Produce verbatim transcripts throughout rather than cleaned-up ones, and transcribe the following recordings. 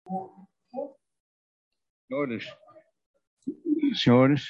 Senhores, senhores,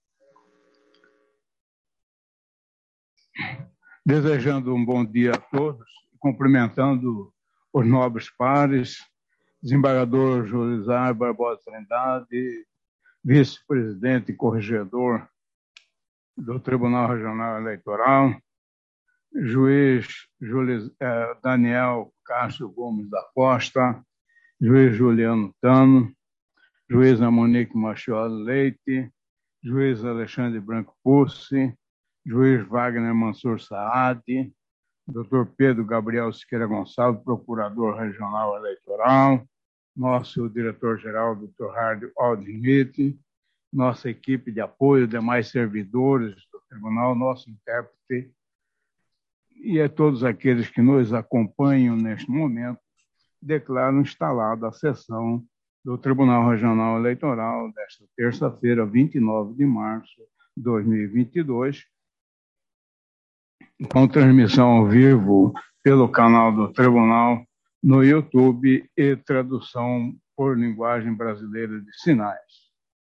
desejando um bom dia a todos, cumprimentando os nobres pares, desembargador Juizar Barbosa Trindade, vice-presidente e corregedor do Tribunal Regional Eleitoral, juiz Juliz, eh, Daniel Castro Gomes da Costa, juiz Juliano Tano, juíza Monique Machiola Leite, juiz Alexandre Branco Pussi, juiz Wagner Mansur Saad, doutor Pedro Gabriel Siqueira Gonçalves, procurador regional eleitoral, nosso diretor-geral, doutor Hardy Aldrich, nossa equipe de apoio, demais servidores do tribunal, nosso intérprete, e a todos aqueles que nos acompanham neste momento, declaro instalada a sessão do Tribunal Regional Eleitoral desta terça-feira, vinte e nove de março de dois mil e vinte e dois, com transmissão ao vivo pelo canal do Tribunal no YouTube e tradução por linguagem brasileira de sinais.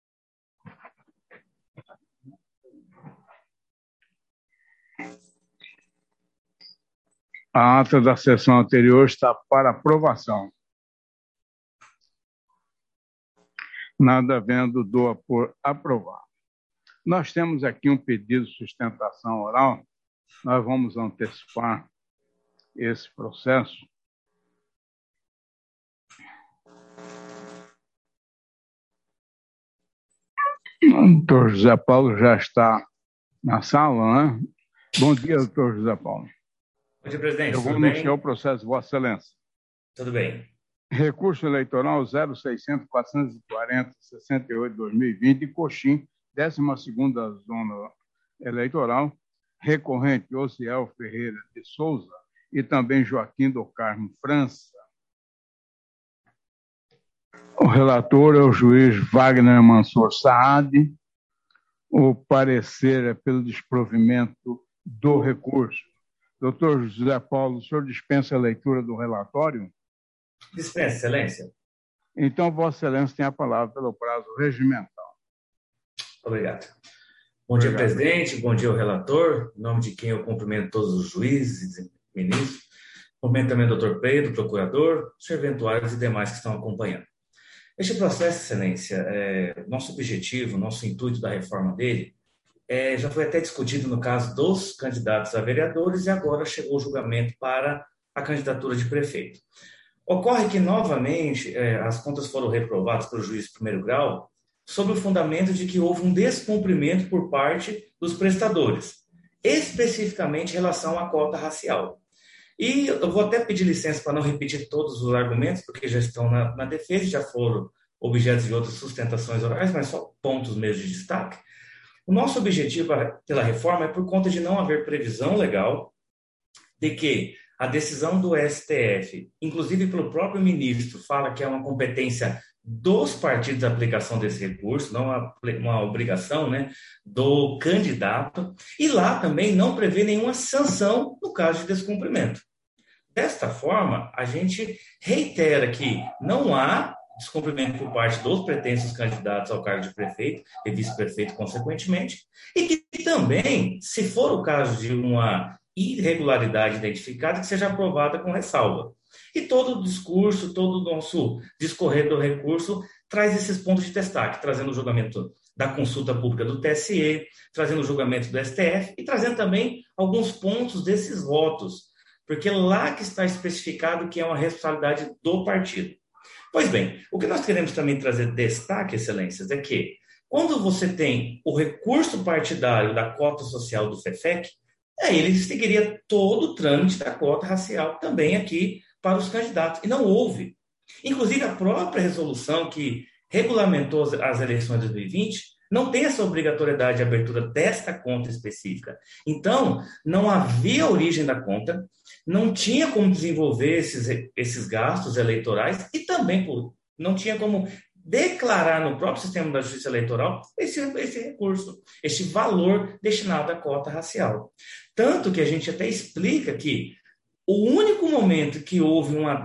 A ata da sessão anterior está para aprovação. Nada havendo, doa por aprovado. Nós temos aqui um pedido de sustentação oral. Nós vamos antecipar esse processo. O doutor José Paulo já está na sala, né? Bom dia, doutor José Paulo. Bom dia, presidente. Eu vou anunciar o processo de Vossa Excelência. Tudo bem. Recurso eleitoral zero seiscentos, quatrocentos e quarenta, sessenta e oito, dois mil e vinte, Coxim, décima segunda Zona Eleitoral, recorrente Osiel Ferreira de Souza e também Joaquim do Carmo França. O relator é o juiz Wagner Mansur Saad. O parecer é pelo desprovimento do recurso. Doutor José Paulo, o senhor dispensa a leitura do relatório? Dispensa, Excelência. Então, Vossa Excelência tem a palavra pelo prazo regimental. Obrigado. Bom Obrigado. dia, presidente. Bom dia ao relator. Em nome de quem eu cumprimento todos os juízes e ministros. Cumprimento também o doutor Pedro, procurador, serventuários e demais que estão acompanhando. Este processo, Excelência, é, nosso objetivo, nosso intuito da reforma dele, é, já foi até discutido no caso dos candidatos a vereadores e agora chegou o julgamento para a candidatura de prefeito. Ocorre que, novamente, é, as contas foram reprovadas pelo juiz de primeiro grau sob o fundamento de que houve um descumprimento por parte dos prestadores, especificamente em relação à cota racial. E eu vou até pedir licença para não repetir todos os argumentos, porque já estão na, na defesa e já foram objetos de outras sustentações orais, mas só pontos mesmo de destaque. O nosso objetivo pela reforma é por conta de não haver previsão legal de que a decisão do S T F, inclusive pelo próprio ministro, fala que é uma competência dos partidos a aplicação desse recurso, não uma obrigação, né, do candidato, e lá também não prevê nenhuma sanção no caso de descumprimento. Desta forma, a gente reitera que não há descumprimento por parte dos pretensos candidatos ao cargo de prefeito e vice-prefeito, consequentemente, e que também, se for o caso de uma irregularidade identificada, que seja aprovada com ressalva. E todo o discurso, todo o nosso discorrer do recurso traz esses pontos de destaque, trazendo o julgamento da consulta pública do T S E, trazendo o julgamento do S T F e trazendo também alguns pontos desses votos, porque lá que está especificado que é uma responsabilidade do partido. Pois bem, o que nós queremos também trazer destaque, excelências, é que quando você tem o recurso partidário da cota social do FEFEC, aí ele seguiria todo o trâmite da cota racial também aqui para os candidatos. E não houve. Inclusive, a própria resolução que regulamentou as eleições de dois mil e vinte não tem essa obrigatoriedade de abertura desta conta específica. Então, não havia origem da conta, não tinha como desenvolver esses, esses gastos eleitorais e também por, não tinha como declarar no próprio sistema da Justiça Eleitoral esse, esse recurso, este valor destinado à cota racial. Tanto que a gente até explica que o único momento que houve uma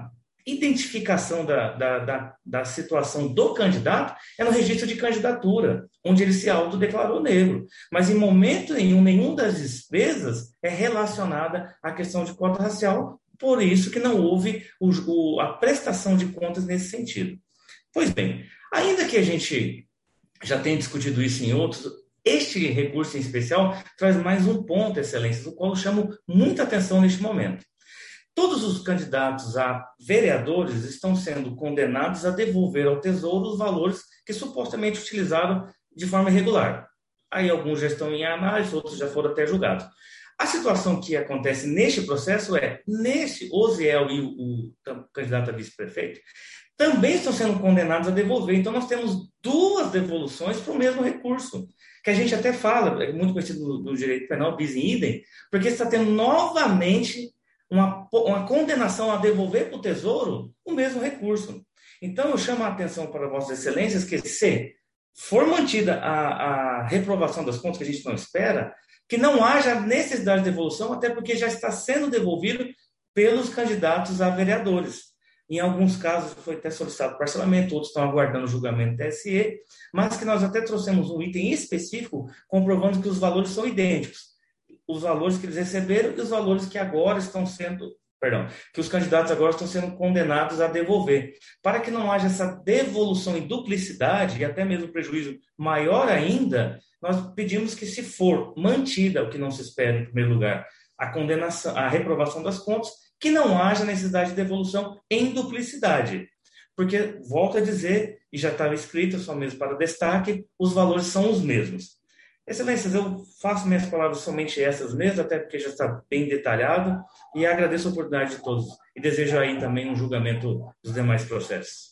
identificação da, da, da, da situação do candidato é no registro de candidatura, onde ele se autodeclarou negro. Mas, em momento nenhum, nenhuma das despesas é relacionada à questão de cota racial, por isso que não houve o, o, a prestação de contas nesse sentido. Pois bem, ainda que a gente já tenha discutido isso em outros, este recurso em especial traz mais um ponto, excelência, do qual eu chamo muita atenção neste momento. Todos os candidatos a vereadores estão sendo condenados a devolver ao Tesouro os valores que supostamente utilizaram de forma irregular. Aí alguns já estão em análise, outros já foram até julgados. A situação que acontece neste processo é, neste, o Ziel e o, o candidato a vice-prefeito também estão sendo condenados a devolver. Então, nós temos duas devoluções para o mesmo recurso, que a gente até fala, é muito conhecido do, do direito penal, bis in idem, porque está tendo novamente uma, uma condenação a devolver para o Tesouro o mesmo recurso. Então, eu chamo a atenção para Vossas Excelências que, se for mantida a, a reprovação das contas, que a gente não espera, que não haja necessidade de devolução, até porque já está sendo devolvido pelos candidatos a vereadores. Em alguns casos foi até solicitado parcelamento, outros estão aguardando o julgamento do T S E, mas que nós até trouxemos um item específico comprovando que os valores são idênticos. Os valores que eles receberam e os valores que agora estão sendo, perdão, que os candidatos agora estão sendo condenados a devolver. Para que não haja essa devolução em duplicidade e até mesmo prejuízo maior ainda, nós pedimos que, se for mantida, o que não se espera em primeiro lugar, a condenação, a reprovação das contas, que não haja necessidade de devolução em duplicidade. Porque, volto a dizer, e já estava escrito, só mesmo para destaque, os valores são os mesmos. Excelências, eu faço minhas palavras somente essas mesmo, até porque já está bem detalhado, e agradeço a oportunidade de todos. E desejo aí também um julgamento dos demais processos.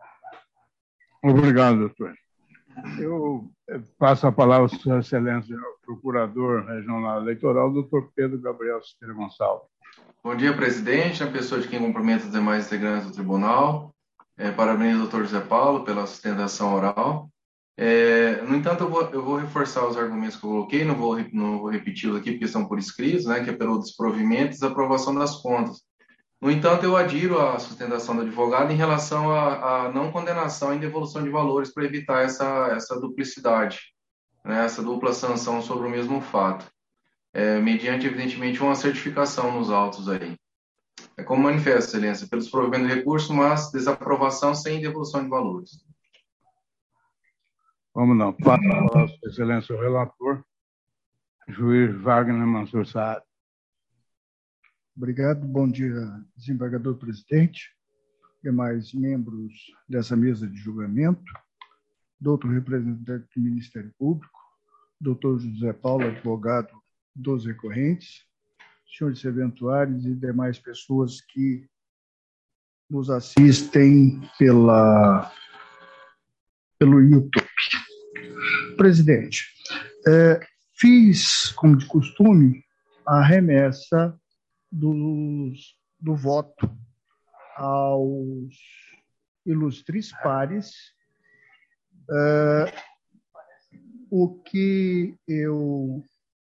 Obrigado, doutor. Eu passo a palavra à Sua Excelência, ao Procurador Regional Eleitoral, doutor Pedro Gabriel Siqueira Gonçalves. Bom dia, presidente, na pessoa de quem cumprimenta os demais integrantes do tribunal. É, parabéns ao doutor José Paulo pela sustentação oral. É, no entanto, eu vou, eu vou reforçar os argumentos que eu coloquei, não vou, não vou repeti-los aqui porque estão por escritos, né, que é pelo desprovimento e desaprovação das contas. No entanto, eu adiro à sustentação do advogado em relação à, à não condenação em devolução de valores para evitar essa, essa duplicidade, né, essa dupla sanção sobre o mesmo fato. É, mediante, evidentemente, uma certificação nos autos aí. É como manifesta, excelência, pelo desprovimento de recurso, mas desaprovação sem devolução de valores. Vamos não. Passo a palavra, Sua Excelência, o relator, juiz Wagner Mansur Saad. Obrigado. Bom dia, desembargador presidente, demais membros dessa mesa de julgamento, doutor representante do Ministério Público, doutor José Paulo, advogado dos recorrentes, senhores serventuários e demais pessoas que nos assistem pela, pelo YouTube. Presidente, é, fiz, como de costume, a remessa dos, do voto aos ilustres pares. É, o que eu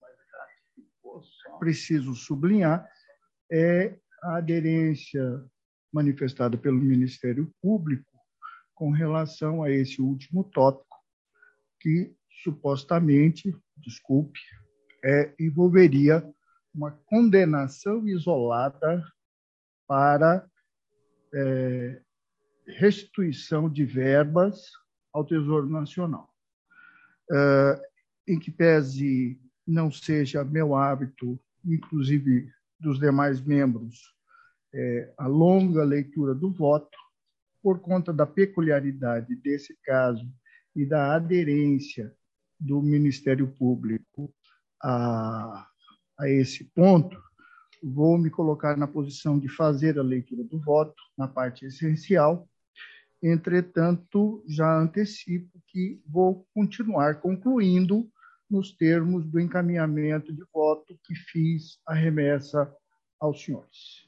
preciso sublinhar é a aderência manifestada pelo Ministério Público com relação a esse último tópico, que supostamente, desculpe, é, envolveria uma condenação isolada para é, restituição de verbas ao Tesouro Nacional. É, em que pese não seja meu hábito, inclusive dos demais membros, é, a longa leitura do voto, por conta da peculiaridade desse caso e da aderência do Ministério Público a, a esse ponto, vou me colocar na posição de fazer a leitura do voto, na parte essencial. Entretanto, já antecipo que vou continuar concluindo nos termos do encaminhamento de voto que fiz a remessa aos senhores.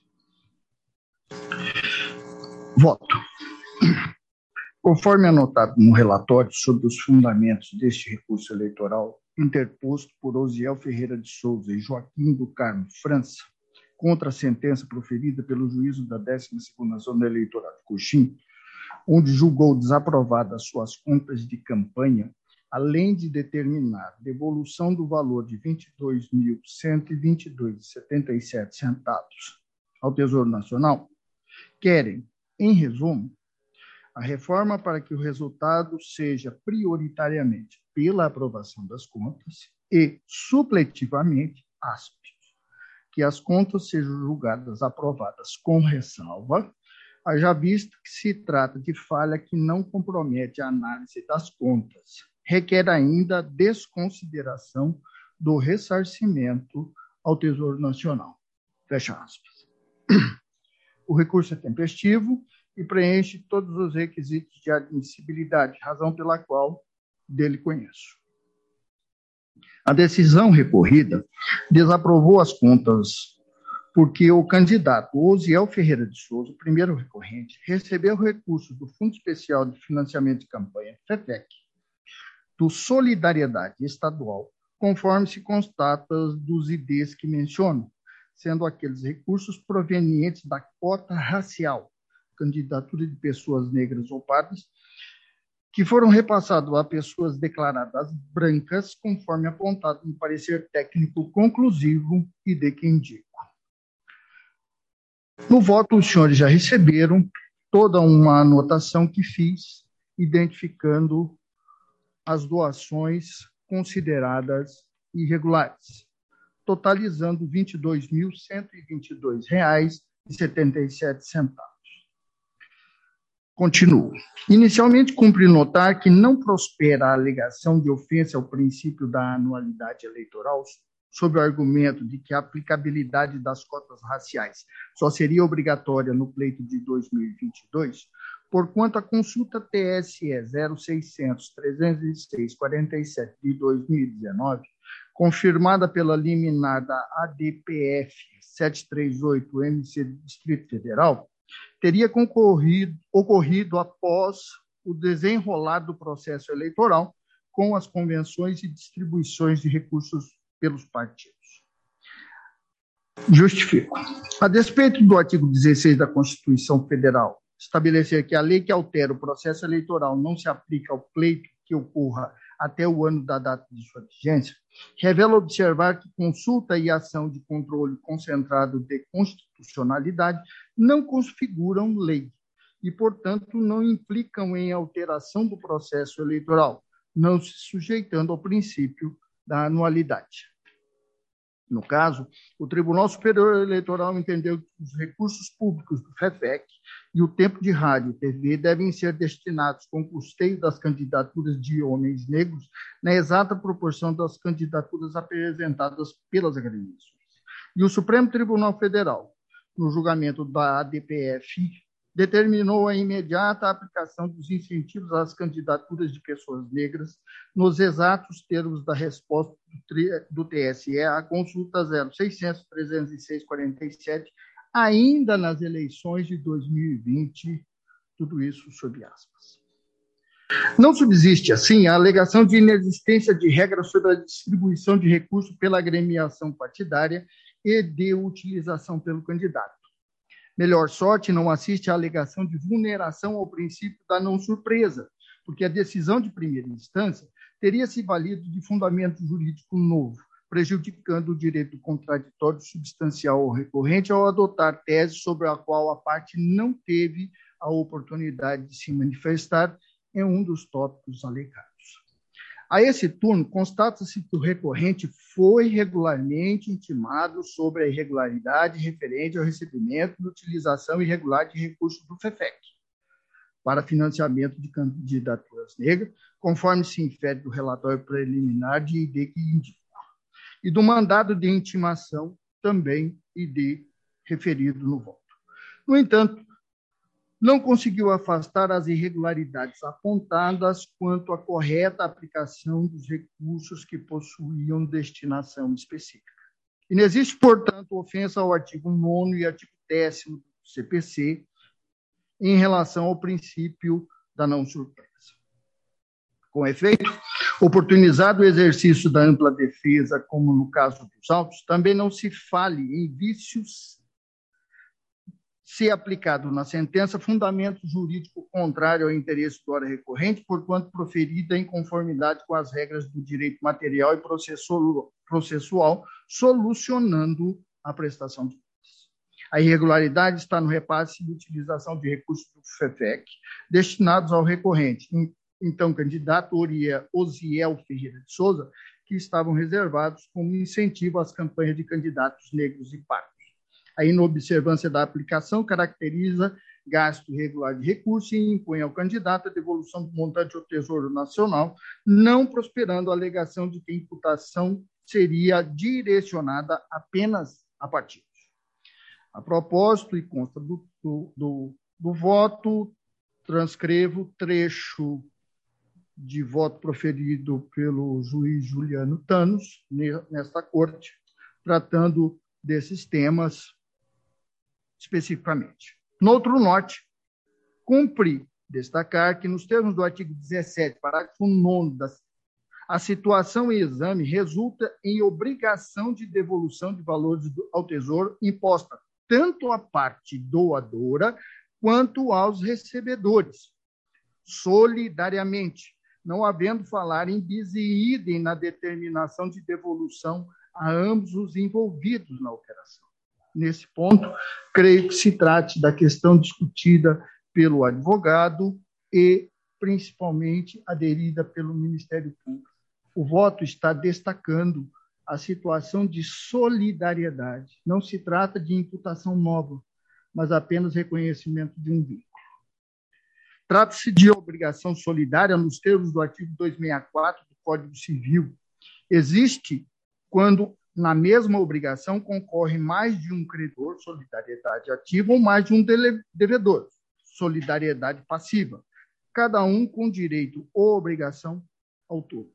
Voto. Conforme anotado no relatório sobre os fundamentos deste recurso eleitoral interposto por Osiel Ferreira de Souza e Joaquim do Carmo França, contra a sentença proferida pelo juízo da décima segunda Zona Eleitoral de Coxim, onde julgou desaprovadas suas contas de campanha, além de determinar devolução do valor de vinte e dois mil cento e vinte e dois reais e setenta e sete centavos ao Tesouro Nacional, querem, em resumo, a reforma para que o resultado seja prioritariamente pela aprovação das contas e, supletivamente, aspas, que as contas sejam julgadas aprovadas com ressalva, haja visto que se trata de falha que não compromete a análise das contas. Requer ainda a desconsideração do ressarcimento ao Tesouro Nacional. Fecha aspas. O recurso é tempestivo e preenche todos os requisitos de admissibilidade, razão pela qual dele conheço. A decisão recorrida desaprovou as contas porque o candidato Osiel Ferreira de Souza, o primeiro recorrente, recebeu recursos do Fundo Especial de Financiamento de Campanha, FEFEC, do Solidariedade Estadual, conforme se constata dos I Ds que menciono, sendo aqueles recursos provenientes da cota racial, candidatura de pessoas negras ou pardas, que foram repassados a pessoas declaradas brancas, conforme apontado no parecer técnico conclusivo e de que indico. No voto, os senhores já receberam toda uma anotação que fiz, identificando as doações consideradas irregulares, totalizando vinte e dois mil cento e vinte e dois reais e setenta e sete centavos. Continuo. Inicialmente, cumpre notar que não prospera a alegação de ofensa ao princípio da anualidade eleitoral, sob o argumento de que a aplicabilidade das cotas raciais só seria obrigatória no pleito de dois mil e vinte e dois, porquanto a consulta T S E zero seiscentos, trezentos e seis, quarenta e sete de dois mil e dezenove, confirmada pela liminar da A D P F setecentos e trinta e oito M C do Distrito Federal, teria concorrido, ocorrido após o desenrolar do processo eleitoral com as convenções e distribuições de recursos pelos partidos. Justifico. A despeito do artigo dezesseis da Constituição Federal estabelecer que a lei que altera o processo eleitoral não se aplica ao pleito que ocorra até o ano da data de sua vigência, revela observar que consulta e ação de controle concentrado de constitucionalidade não configuram lei e, portanto, não implicam em alteração do processo eleitoral, não se sujeitando ao princípio da anualidade. No caso, o Tribunal Superior Eleitoral entendeu que os recursos públicos do FEFEC e o tempo de rádio e T V devem ser destinados com custeio das candidaturas de homens negros na exata proporção das candidaturas apresentadas pelas agremiações. E o Supremo Tribunal Federal, no julgamento da A D P F, determinou a imediata aplicação dos incentivos às candidaturas de pessoas negras nos exatos termos da resposta do T S E à consulta zero seiscentos, trezentos e seis, quarenta e sete, ainda nas eleições de dois mil e vinte, tudo isso sob aspas. Não subsiste, assim, a alegação de inexistência de regras sobre a distribuição de recursos pela agremiação partidária e de utilização pelo candidato. Melhor sorte, não assiste à alegação de vulneração ao princípio da não surpresa, porque a decisão de primeira instância teria se valido de fundamento jurídico novo, prejudicando o direito contraditório substancial ao recorrente ao adotar tese sobre a qual a parte não teve a oportunidade de se manifestar em um dos tópicos alegados. A esse turno, constata-se que o recorrente foi regularmente intimado sobre a irregularidade referente ao recebimento e utilização irregular de recursos do FEFEC para financiamento de candidaturas negras, conforme se infere do relatório preliminar de I D que indico, e do mandado de intimação, também I D referido no voto. No entanto, não conseguiu afastar as irregularidades apontadas quanto à correta aplicação dos recursos que possuíam destinação específica. Inexiste, portanto, ofensa ao artigo nono e artigo décimo do C P C em relação ao princípio da não surpresa. Com efeito, Oportunizado o exercício da ampla defesa, como no caso dos autos, também não se fale em vícios se aplicado na sentença fundamento jurídico contrário ao interesse do ora recorrente, porquanto proferida em conformidade com as regras do direito material e processual, solucionando a prestação de contas. A irregularidade está no repasse e utilização de recursos do FEFEC destinados ao recorrente, então candidato Osiel Ferreira de Souza, que estavam reservados como incentivo às campanhas de candidatos negros e pardos. A inobservância da aplicação caracteriza gasto irregular de recursos e impõe ao candidato a devolução do montante ao Tesouro Nacional, não prosperando a alegação de que a imputação seria direcionada apenas a partidos. A propósito, e consta do, do, do, do voto, transcrevo trecho de voto proferido pelo juiz Juliano Thanos, nesta corte, tratando desses temas especificamente. No outro norte, cumpre destacar que, nos termos do artigo dezessete, parágrafo nono, da, a situação em exame resulta em obrigação de devolução de valores do, ao Tesouro imposta tanto à parte doadora quanto aos recebedores, solidariamente, não havendo falar em bis e idem na determinação de devolução a ambos os envolvidos na operação. Nesse ponto, creio que se trate da questão discutida pelo advogado e, principalmente, aderida pelo Ministério Público. O voto está destacando a situação de solidariedade. Não se trata de imputação nova, mas apenas reconhecimento de um vínculo. Trata-se de obrigação solidária nos termos do artigo duzentos e sessenta e quatro do Código Civil. Existe quando na mesma obrigação concorre mais de um credor, solidariedade ativa, ou mais de um devedor, solidariedade passiva, cada um com direito ou obrigação ao todo.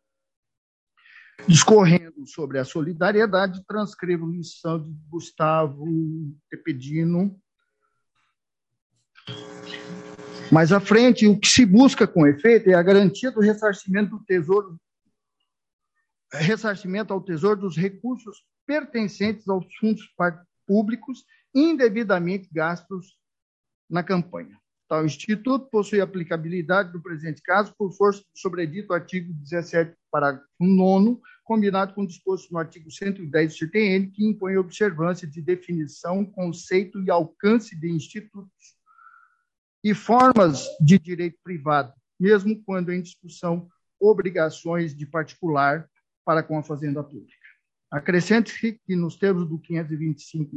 Discorrendo sobre a solidariedade, transcrevo lição de Gustavo Tepedino. Mais à frente, o que se busca com efeito é a garantia do ressarcimento do Tesouro ressarcimento ao Tesouro dos recursos pertencentes aos fundos públicos indevidamente gastos na campanha. Tal instituto possui aplicabilidade no presente caso por força do sobredito artigo dezessete, parágrafo nono, combinado com o disposto no artigo cento e dez do C T N, que impõe observância de definição, conceito e alcance de institutos e formas de direito privado, mesmo quando em discussão obrigações de particular para com a Fazenda Pública. Acrescente-se que, nos termos do quinhentos e vinte e cinco,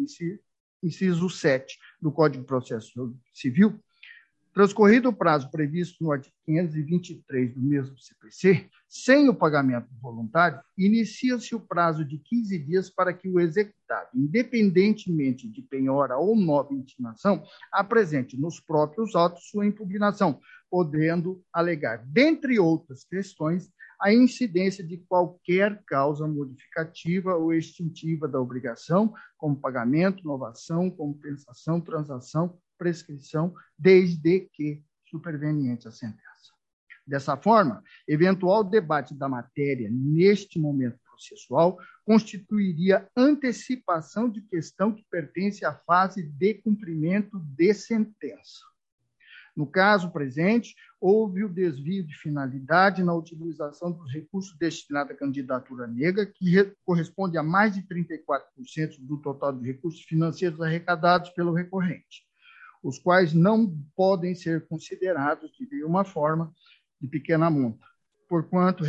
inciso sete do Código de Processo Civil, transcorrido o prazo previsto no artigo quinhentos e vinte e três do mesmo C P C, sem o pagamento voluntário, inicia-se o prazo de quinze dias para que o executado, independentemente de penhora ou nova intimação, apresente nos próprios autos sua impugnação, podendo alegar, dentre outras questões, a incidência de qualquer causa modificativa ou extintiva da obrigação, como pagamento, novação, compensação, transação, prescrição, desde que superveniente a sentença. Dessa forma, eventual debate da matéria neste momento processual constituiria antecipação de questão que pertence à fase de cumprimento de sentença. No caso presente, houve o desvio de finalidade na utilização dos recursos destinados à candidatura negra, que corresponde a mais de trinta e quatro por cento do total de recursos financeiros arrecadados pelo recorrente, os quais não podem ser considerados de nenhuma forma de pequena monta, porquanto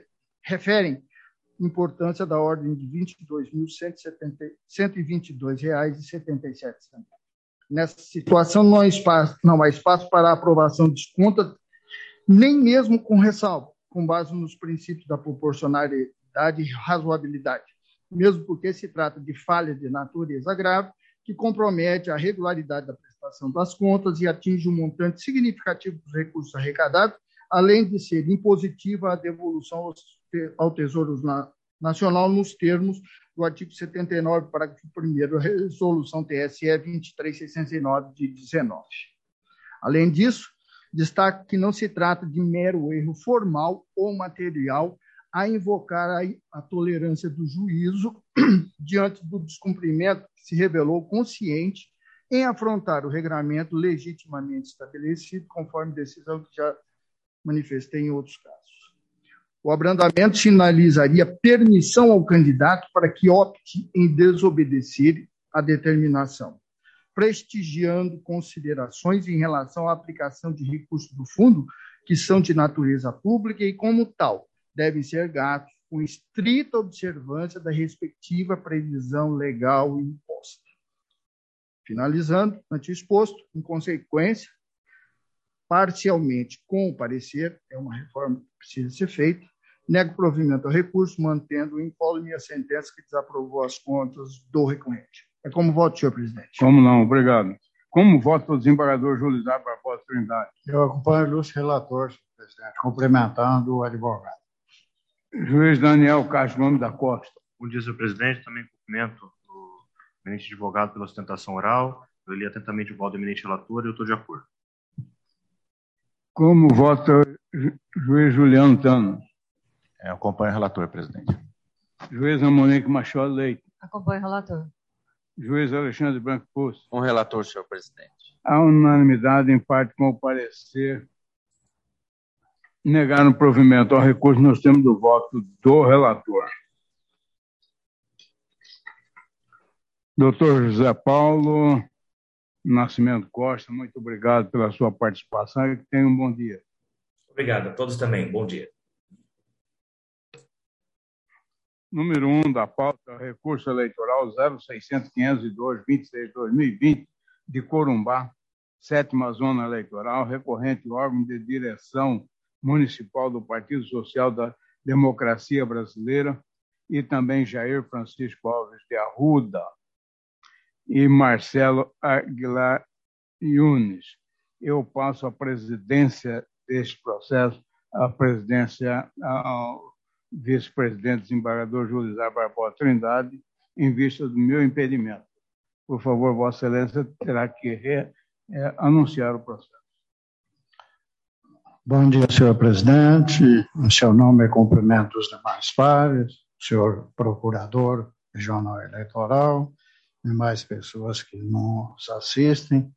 referem importância da ordem de vinte e dois mil cento e vinte e dois reais e setenta e sete centavos. Nessa situação, não há espaço, não há espaço para a aprovação de desconto, nem mesmo com ressalva, com base nos princípios da proporcionalidade e razoabilidade, mesmo porque se trata de falha de natureza grave que compromete a regularidade da prestação das contas e atinge um montante significativo dos recursos arrecadados, além de ser impositiva a devolução ao Tesouro Nacional nos termos do artigo setenta e nove, parágrafo primeiro, da Resolução T S E vinte e três mil seiscentos e nove, de dezenove. Além disso, Destaque que não se trata de mero erro formal ou material a invocar a, a tolerância do juízo diante do descumprimento que se revelou consciente em afrontar o regramento legitimamente estabelecido, conforme decisão que já manifestei em outros casos. O abrandamento sinalizaria permissão ao candidato para que opte em desobedecer a determinação, prestigiando considerações em relação à aplicação de recursos do fundo que são de natureza pública e, como tal, devem ser gastos com estrita observância da respectiva previsão legal imposta. Finalizando, ante exposto, em consequência, parcialmente com o parecer, é uma reforma que precisa ser feita, nego provimento ao recurso, mantendo incólume a sentença que desaprovou as contas do recorrente. É como voto, senhor presidente. Como não, obrigado. Como voto o desembargador Júlio Isidro Barbosa Trindade? Eu acompanho o ilustre relator, senhor presidente, cumprimentando o advogado. Juiz Daniel Castro Gomes da Costa. Bom dia, senhor presidente. Também cumprimento o eminente advogado pela sustentação oral. Eu li atentamente o voto do eminente relator e eu estou de acordo. Como vota o juiz Juliano Tano? Eu acompanho o relator, presidente. Juiz Monique Machado Leite. Acompanho o relator. Juiz Alexandre Branco Poço. Com o relator, senhor presidente. A unanimidade, em parte com o parecer, negar o provimento ao recurso, nós temos do voto do relator. Doutor José Paulo Nascimento Costa, muito obrigado pela sua participação e que tenha um bom dia. Obrigado a todos também. Bom dia. Número um da pauta, recurso eleitoral zero seiscentos, quinhentos e dois, vinte e seis, dois mil e vinte, de Corumbá, sétima zona eleitoral, recorrente órgão de direção municipal do Partido Social da Democracia Brasileira e também Jair Francisco Alves de Arruda e Marcelo Aguilar Yunes. Eu passo a presidência deste processo, a presidência ao vice-presidente desembargador Júlio Isidro Barbosa Trindade, em vista do meu impedimento. Por favor, Vossa Excelência terá que re, é, anunciar o processo. Bom dia, senhor presidente. Em seu nome, cumprimento os demais pares, senhor procurador regional eleitoral, e mais pessoas que nos assistem.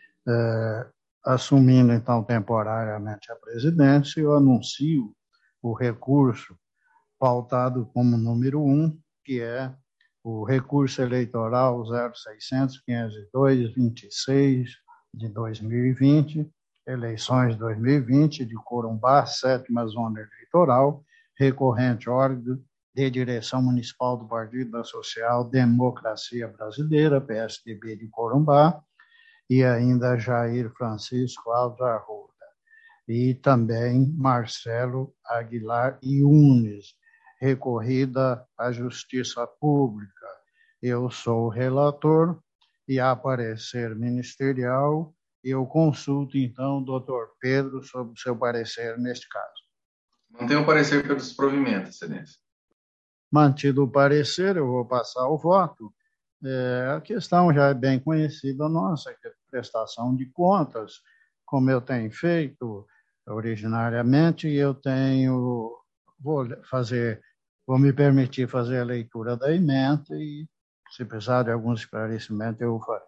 É, assumindo, então, temporariamente a presidência, eu anuncio o recurso pautado como número um, que é o recurso eleitoral zero seiscentos, quinhentos e dois, vinte e seis de dois mil e vinte, eleições dois mil e vinte, de Corumbá, sétima zona eleitoral, recorrente órgão de direção municipal do Partido da Social Democracia Brasileira, P S D B de Corumbá, e ainda Jair Francisco Alves Arruda, e também Marcelo Aguilar Yunes, recorrida à Justiça Pública. Eu sou o relator e, a parecer ministerial, eu consulto, então, o doutor Pedro sobre o seu parecer neste caso. Mantenho o parecer pelo desprovimento, excelência. Mantido o parecer, eu vou passar o voto. É, a questão já é bem conhecida nossa, que é a prestação de contas, como eu tenho feito originariamente, eu tenho, vou fazer, vou me permitir fazer a leitura da emenda e, se precisar de alguns esclarecimentos, eu farei.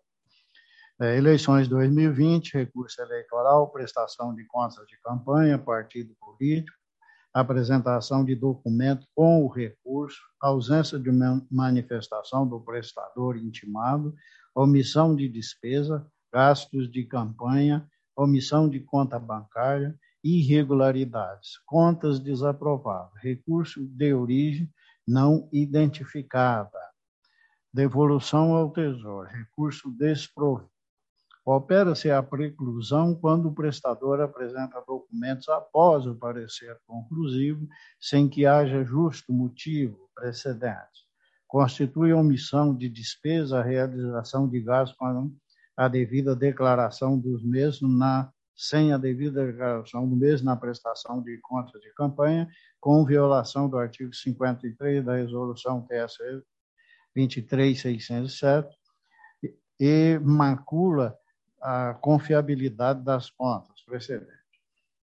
É, eleições dois mil e vinte, recurso eleitoral, prestação de contas de campanha, partido político, apresentação de documento com o recurso, ausência de manifestação do prestador intimado, omissão de despesa, gastos de campanha, omissão de conta bancária, irregularidades, contas desaprovadas, recurso de origem não identificada, devolução ao Tesouro, recurso desprovido. Opera-se a preclusão quando o prestador apresenta documentos após o parecer conclusivo, sem que haja justo motivo precedente. Constitui omissão de despesa a realização de gastos com a devida declaração dos mesmos, na, sem a devida declaração do mesmo na prestação de contas de campanha, com violação do artigo cinquenta e três da Resolução T S E vinte e três mil seiscentos e sete e macula a confiabilidade das contas precedentes.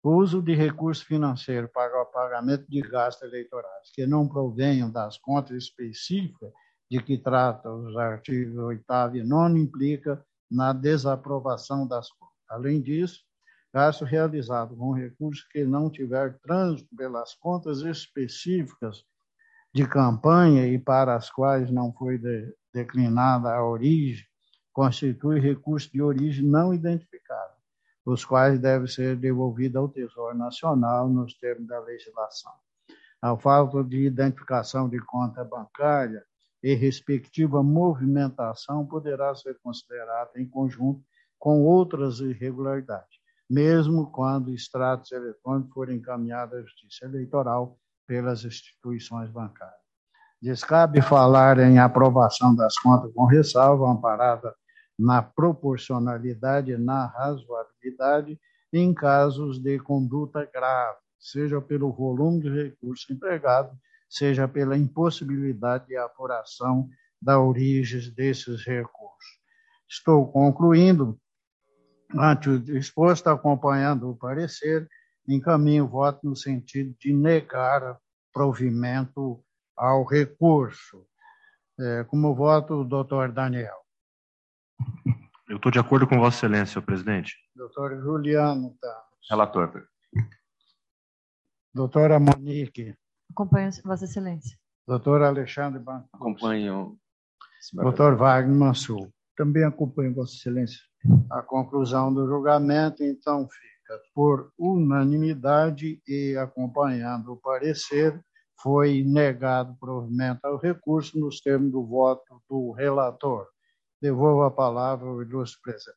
O uso de recurso financeiro para o pagamento de gastos eleitorais que não provenham das contas específicas de que tratam os artigos oitavo e nono implica na desaprovação das contas. Além disso, gasto realizado com recurso que não tiver trânsito pelas contas específicas de campanha e para as quais não foi de, declinada a origem, constitui recurso de origem não identificada, os quais devem ser devolvidos ao Tesouro Nacional nos termos da legislação. A falta de identificação de conta bancária e respectiva movimentação poderá ser considerada em conjunto com outras irregularidades, mesmo quando extratos eletrônicos forem encaminhados à Justiça Eleitoral pelas instituições bancárias. Descabe falar em aprovação das contas com ressalva, amparada na proporcionalidade e na razoabilidade em casos de conduta grave, seja pelo volume de recursos empregados, seja pela impossibilidade de apuração da origem desses recursos. Estou concluindo. Ante o exposto, acompanhando o parecer, encaminho o voto no sentido de negar provimento ao recurso. É, como voto, o doutor Daniel. Eu estou de acordo com Vossa Excelência, senhor presidente. Doutor Juliano Tamos. Relator. Doutora Monique. Acompanho Vossa Excelência. Doutor Alexandre Banco. Acompanho. Doutor Wagner Mansur. Também acompanho Vossa Excelência. A conclusão do julgamento, então, fica por unanimidade e, acompanhando o parecer, foi negado provimento ao recurso nos termos do voto do relator. Devolvo a palavra ao ilustre presidente.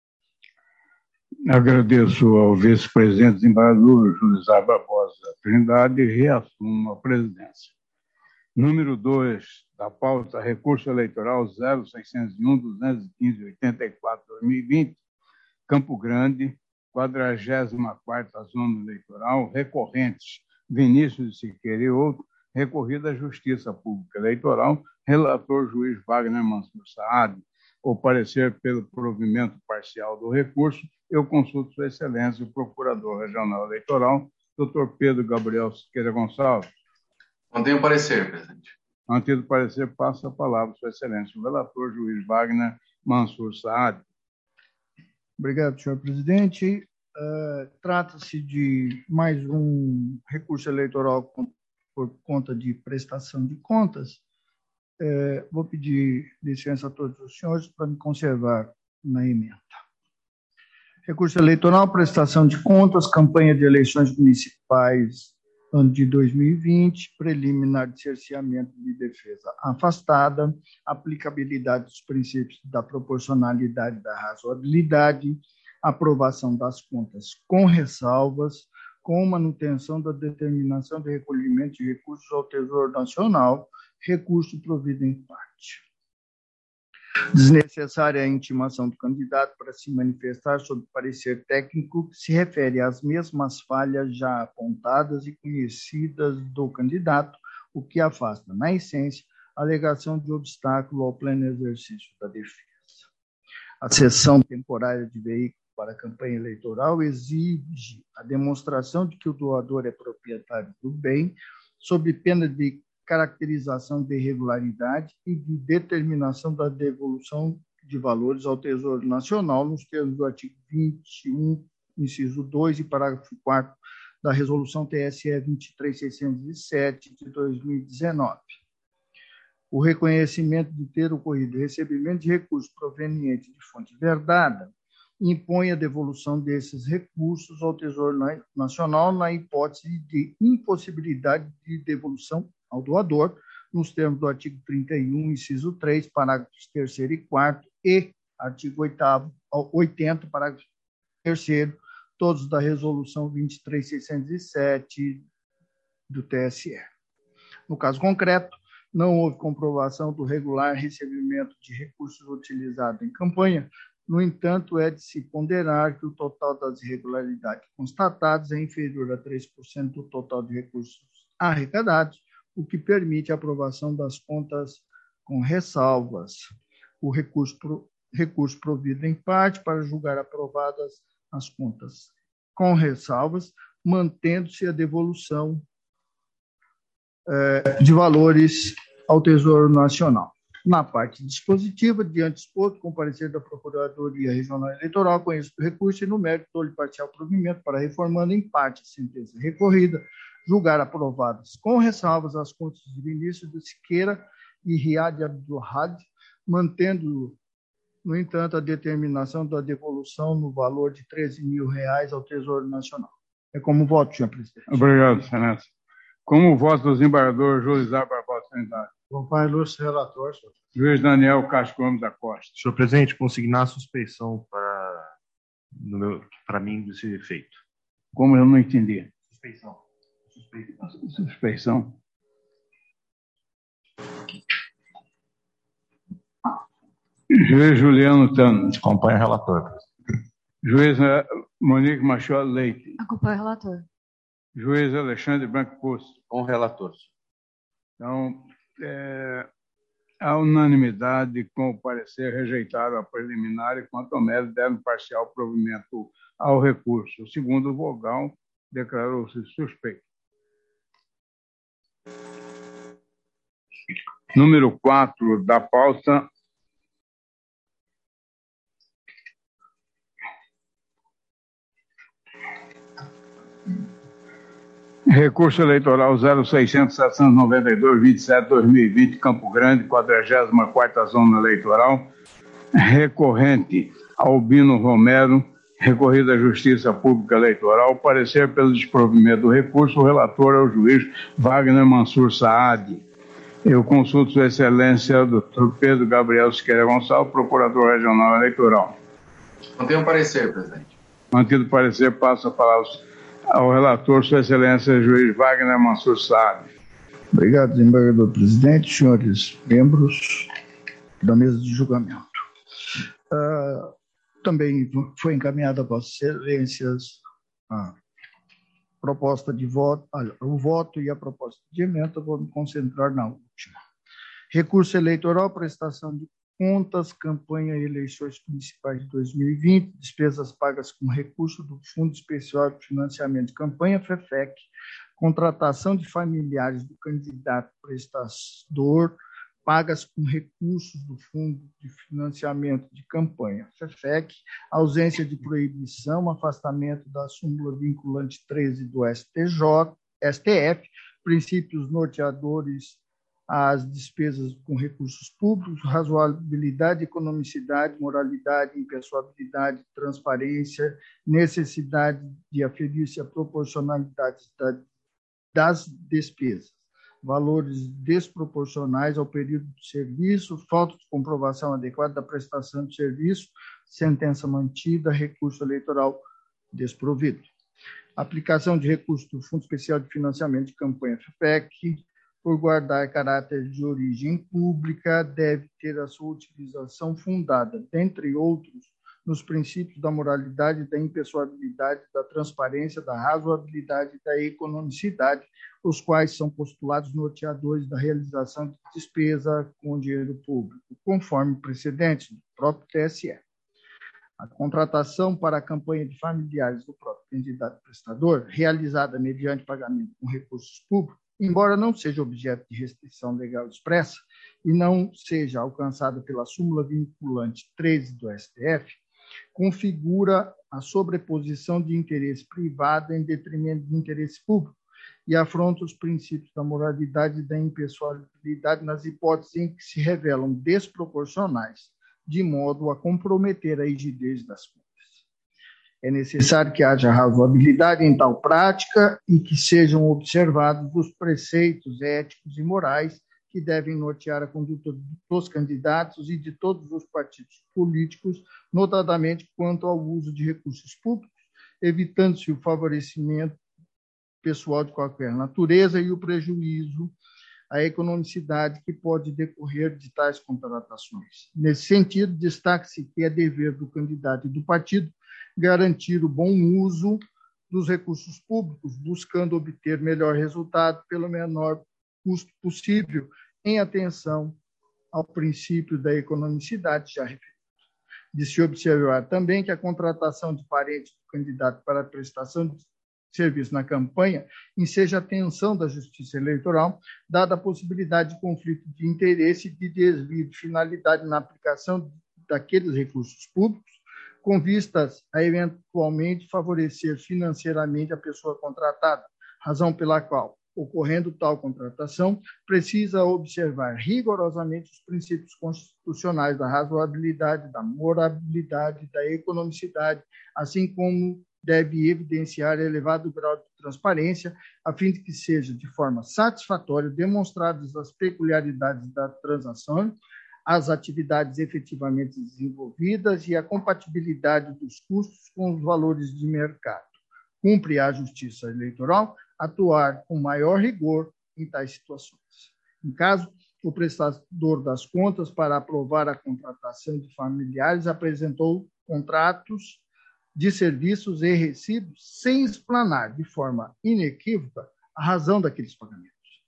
Agradeço ao vice-presidente desembargador Júlio César Barbosa Trindade e reassumo a presidência. Número dois da pauta, recurso eleitoral zero seiscentos e um, duzentos e quinze, oitenta e quatro, dois mil e vinte, Campo Grande, quadragésima quarta Zona Eleitoral, recorrentes Vinícius de Siqueira e outro, recorrido à Justiça Pública Eleitoral, relator juiz Wagner Mansur Saad. O parecer pelo provimento parcial do recurso, eu consulto Sua Excelência, o Procurador Regional Eleitoral, doutor Pedro Gabriel Siqueira Gonçalves. Mantém o parecer, presidente. Mantido o parecer, passa a palavra, Sua Excelência, o relator juiz Wagner Mansur Saad. Obrigado, senhor presidente. Uh, Trata-se de mais um recurso eleitoral por conta de prestação de contas. Uh, vou pedir licença a todos os senhores para me conservar na emenda. Recurso eleitoral, prestação de contas, campanha de eleições municipais, ano de dois mil e vinte, preliminar de cerceamento de defesa afastada, aplicabilidade dos princípios da proporcionalidade e da razoabilidade, aprovação das contas com ressalvas, com manutenção da determinação de recolhimento de recursos ao Tesouro Nacional, recurso provido em parte. Desnecessária a intimação do candidato para se manifestar sobre parecer técnico que se refere às mesmas falhas já apontadas e conhecidas do candidato, o que afasta, na essência, a alegação de obstáculo ao pleno exercício da defesa. A cessão temporária de veículo para a campanha eleitoral exige a demonstração de que o doador é proprietário do bem, sob pena de caracterização de irregularidade e de determinação da devolução de valores ao Tesouro Nacional, nos termos do artigo vinte e um, inciso dois e parágrafo quarto da Resolução T S E vinte e três mil seiscentos e sete de dois mil e dezenove. O reconhecimento de ter ocorrido recebimento de recursos provenientes de fonte verdada impõe a devolução desses recursos ao Tesouro Nacional na hipótese de impossibilidade de devolução ao doador, nos termos do artigo trinta e um, inciso três, parágrafos terceiro e quarto, e artigo oitavo, oitenta, parágrafo terceiro, todos da Resolução vinte e três mil seiscentos e sete do T S E. No caso concreto, não houve comprovação do regular recebimento de recursos utilizados em campanha. No entanto, é de se ponderar que o total das irregularidades constatadas é inferior a três por cento do total de recursos arrecadados, o que permite a aprovação das contas com ressalvas. O recurso, pro, recurso provido em parte para julgar aprovadas as contas com ressalvas, mantendo-se a devolução eh, de valores ao Tesouro Nacional. Na parte dispositiva, diante exposto, com parecer da Procuradoria Regional Eleitoral, conheço o recurso e no mérito dou-lhe parcial provimento para, reformando em parte a sentença recorrida, julgar aprovadas com ressalvas as contas de Vinícius de Siqueira e Riad Abdulhad, mantendo, no entanto, a determinação da devolução no valor de treze mil reais ao Tesouro Nacional. É como voto, senhor presidente. Obrigado, excelência. Como voto do desembargador José Barbosa Trindade. Acompanho ilustre relator, senhor. Juiz Daniel Castro Gomes da Costa. Senhor presidente, consignar a suspeição para, no meu, para mim desse feito. Como eu não entendi? Suspeição. Suspeição. Suspeição. Juiz Juliano Tano. Acompanho o relator. Juiz Monique Machado Leite. Acompanho o relator. Juiz Alexandre Branco Poço. Com o relator. Então, é, a unanimidade com o parecer rejeitaram a preliminar e quanto ao mérito deram parcial provimento ao recurso. O segundo vogal declarou-se suspeito. Número quatro da pauta. Recurso eleitoral zero seiscentos, setecentos e noventa e dois, vinte e sete, dois mil e vinte, Campo Grande, quadragésima quarta Zona Eleitoral, recorrente Albino Romero, recorrido à Justiça Pública Eleitoral, parecer pelo desprovimento do recurso, o relator é o juiz Wagner Mansur Saad. Eu consulto Sua Excelência, doutor Pedro Gabriel Siqueira Gonçalves, Procurador Regional Eleitoral. Mantenha o parecer, presidente. Mantido o parecer, passo a palavra ao relator, Sua Excelência, juiz Wagner Mansur Saad. Obrigado, desembargador presidente, senhores membros da mesa de julgamento. Uh, também foi encaminhada a Vossas Excelências a proposta de voto, o voto e a proposta de emenda, vou me concentrar na última. Recurso eleitoral, prestação de contas, campanha e eleições municipais de dois mil e vinte, despesas pagas com recurso do Fundo Especial de Financiamento de Campanha, FEFEC, contratação de familiares do candidato prestador, pagas com recursos do Fundo de Financiamento de Campanha, FEFEC, ausência de proibição, afastamento da súmula vinculante treze do S T J, S T F, princípios norteadores às despesas com recursos públicos, razoabilidade, economicidade, moralidade, impessoabilidade, transparência, necessidade de aferir-se à proporcionalidade das despesas, valores desproporcionais ao período de serviço, falta de comprovação adequada da prestação de serviço, sentença mantida, recurso eleitoral desprovido. Aplicação de recursos do Fundo Especial de Financiamento de Campanha, FEFEC, por guardar caráter de origem pública, deve ter a sua utilização fundada, dentre outros, nos princípios da moralidade, da impessoabilidade, da transparência, da razoabilidade e da economicidade, os quais são postulados norteadores da realização de despesa com dinheiro público, conforme precedentes do próprio T S E. A contratação para a campanha de familiares do próprio candidato prestador, realizada mediante pagamento com recursos públicos, embora não seja objeto de restrição legal expressa e não seja alcançada pela súmula vinculante treze do S T F, configura a sobreposição de interesse privado em detrimento de interesse público e afronta os princípios da moralidade e da impessoabilidade nas hipóteses em que se revelam desproporcionais, de modo a comprometer a rigidez das contas. É necessário que haja razoabilidade em tal prática e que sejam observados os preceitos éticos e morais que devem nortear a conduta dos candidatos e de todos os partidos políticos, notadamente quanto ao uso de recursos públicos, evitando-se o favorecimento pessoal de qualquer natureza e o prejuízo à economicidade que pode decorrer de tais contratações. Nesse sentido, destaque-se que é dever do candidato e do partido garantir o bom uso dos recursos públicos, buscando obter melhor resultado pelo menor custo possível, em atenção ao princípio da economicidade já referido. De se observar também que a contratação de parentes do candidato para a prestação de serviço na campanha enseja a atenção da Justiça Eleitoral, dada a possibilidade de conflito de interesse e de desvio de finalidade na aplicação daqueles recursos públicos, com vistas a eventualmente favorecer financeiramente a pessoa contratada, razão pela qual, ocorrendo tal contratação, precisa observar rigorosamente os princípios constitucionais da razoabilidade, da moralidade, da economicidade, assim como deve evidenciar elevado grau de transparência, a fim de que seja de forma satisfatória demonstradas as peculiaridades da transação, as atividades efetivamente desenvolvidas e a compatibilidade dos custos com os valores de mercado. Cumpre à Justiça Eleitoral atuar com maior rigor em tais situações. Em caso, o prestador das contas, para aprovar a contratação de familiares, apresentou contratos de serviços e recibos sem explanar de forma inequívoca a razão daqueles pagamentos.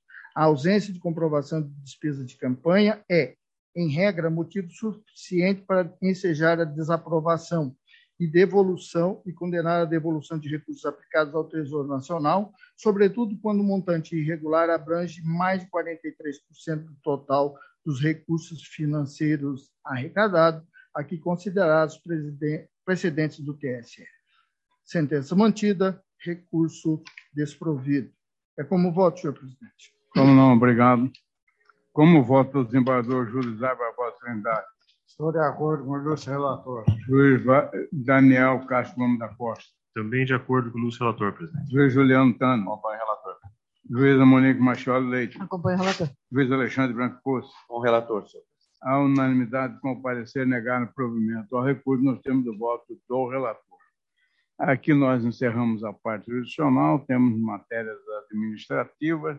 A ausência de comprovação de despesa de campanha é, em regra, motivo suficiente para ensejar a desaprovação e devolução e condenar a devolução de recursos aplicados ao Tesouro Nacional, sobretudo quando o montante irregular abrange mais de quarenta e três por cento do total dos recursos financeiros arrecadados, aqui considerados precedentes do T S E. Sentença mantida, recurso desprovido. É como voto, senhor presidente. Como não, obrigado. Como voto do desembargador Júlio Zé Barbosa Trindade? Estou de acordo com o ilustre relator. Juiz Daniel Castro Gomes da Costa. Também de acordo com o ilustre relator, presidente. Juiz Juliano Tano. Acompanho o relator. Juíza Monique Machado Leite. Acompanho o relator. Juiz Alexandre Branco Poço. Com o relator, senhor. A unanimidade com o parecer negar o provimento ao recurso, nós temos o voto do relator. Aqui nós encerramos a parte jurisdicional, temos matérias administrativas.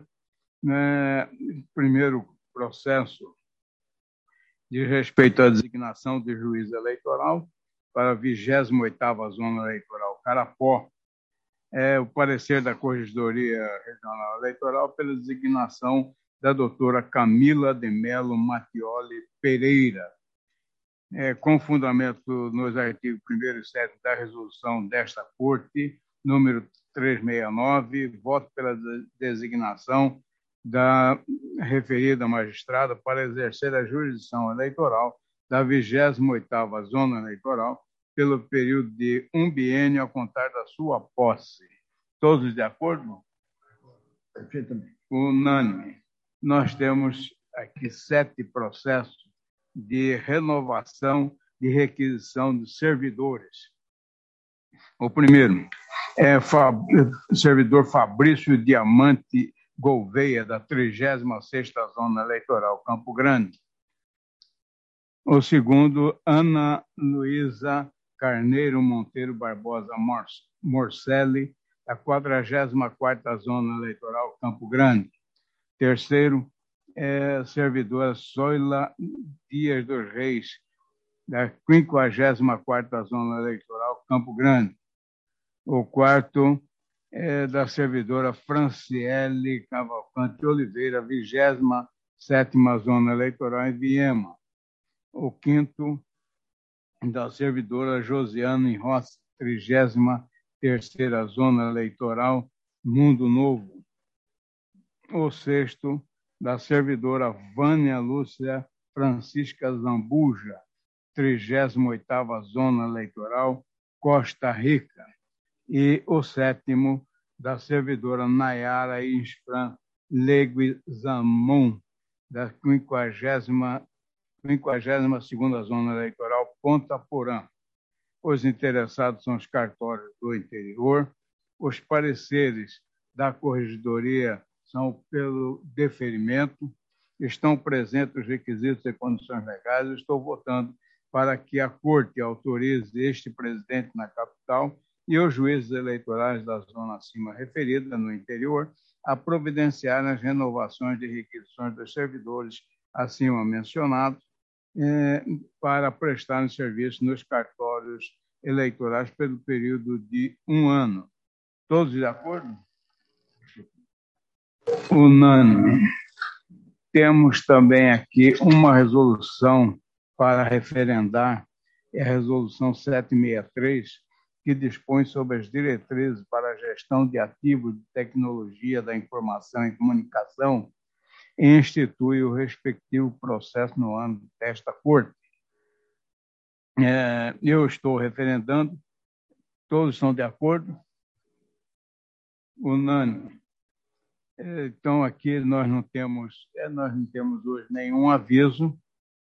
Né? Primeiro processo de respeito à designação de juiz eleitoral para a vigésima oitava Zona Eleitoral Carapó. É o parecer da Corregedoria Regional Eleitoral pela designação da doutora Camila de Melo Mattioli Pereira, é, com fundamento nos artigos primeiro e sétimo da resolução desta Corte, número trezentos e sessenta e nove, voto pela designação da referida magistrada para exercer a jurisdição eleitoral da vigésima oitava Zona Eleitoral pelo período de um biênio a contar da sua posse. Todos de acordo? Perfeitamente. Unânime. Nós temos aqui sete processos de renovação de requisição de servidores. O primeiro é o servidor Fabrício Diamante Gouveia, da trigésima sexta Zona Eleitoral Campo Grande. O segundo, Ana Luísa Carneiro Monteiro Barbosa Morcelli, da quadragésima quarta Zona Eleitoral Campo Grande. Terceiro, é servidora Zoila Dias dos Reis, da quinquagésima quarta Zona Eleitoral Campo Grande. O quarto é da servidora Franciele Cavalcante Oliveira, vigésima sétima Zona Eleitoral em Viema. O quinto, da servidora Josiane Rossi, trigésima terceira Zona Eleitoral Mundo Novo. O sexto, da servidora Vânia Lúcia Francisca Zambuja, trigésima oitava Zona Eleitoral Costa Rica. E o sétimo, da servidora Nayara Isfran Leguizamon, da quinquagésima segunda Zona Eleitoral Ponta Porã. Os interessados são os cartórios do interior. Os pareceres da Corregedoria são pelo deferimento. Estão presentes os requisitos e condições legais. Estou votando para que a Corte autorize este presidente na capital e os juízes eleitorais da zona acima referida, no interior, a providenciarem as renovações de requisições dos servidores acima mencionados eh, para prestarem serviço nos cartórios eleitorais pelo período de um ano. Todos de acordo? Unânime. Temos também aqui uma resolução para referendar é a Resolução setecentos e sessenta e três, que dispõe sobre as diretrizes para a gestão de ativos de tecnologia da informação e comunicação e institui o respectivo processo no âmbito desta Corte. É, eu estou referendando, todos estão de acordo? Unânime. Então, aqui nós não temos, nós não temos hoje nenhum aviso.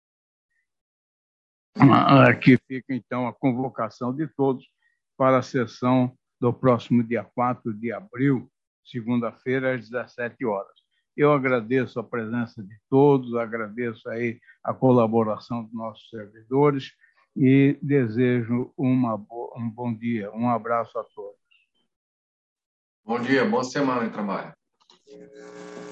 Aqui fica, então, a convocação de todos para a sessão do próximo dia quatro de abril, segunda-feira, às dezessete horas. Eu agradeço a presença de todos, agradeço aí a colaboração dos nossos servidores e desejo uma bo- um bom dia. Um abraço a todos. Bom dia, boa semana de trabalho.